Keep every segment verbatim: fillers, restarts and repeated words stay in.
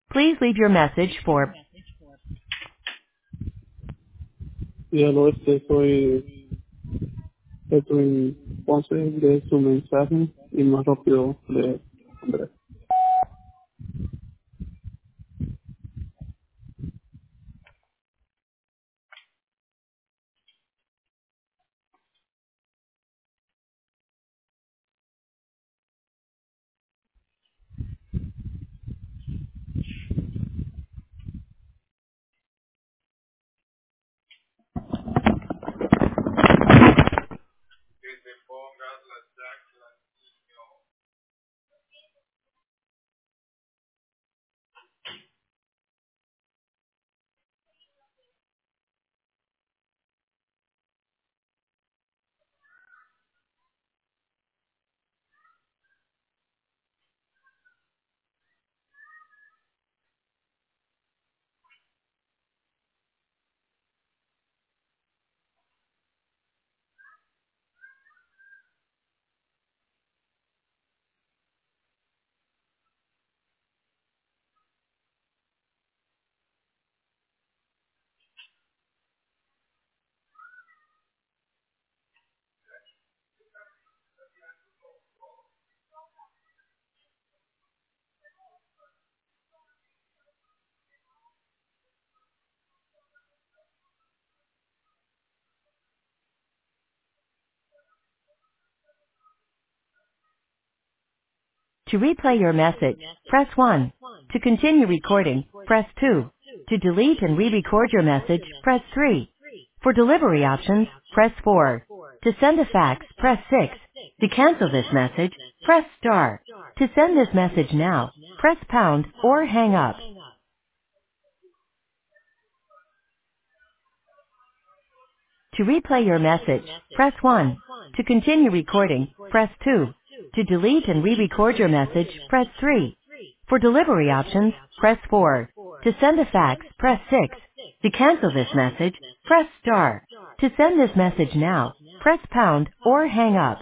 Please leave your message for Y al oeste soy Edwin Ponce de su mensaje y más rápido de Andrés. to replay your message, press one. To continue recording, press two. To delete and re-record your message, press three. For delivery options, press four. To send a fax, press six. To cancel this message, press star. To send this message now, press pound or hang up. To replay your message, press one. To continue recording, press two. To delete and re-record your message, press three. For delivery options, press four. To send a fax, press six. To cancel this message, press star. To send this message now, press pound or hang up.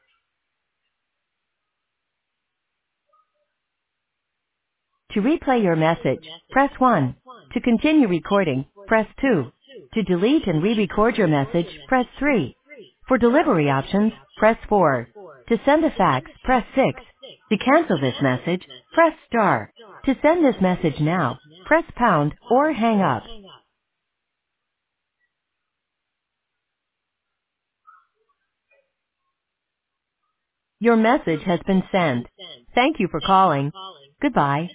To replay your message, press one. To continue recording, press two. To delete and re-record your message, press three. For delivery options, press four. To send a fax, press six. To cancel this message, press star. To send this message now, press pound or hang up. Your message has been sent. Thank you for calling. Goodbye.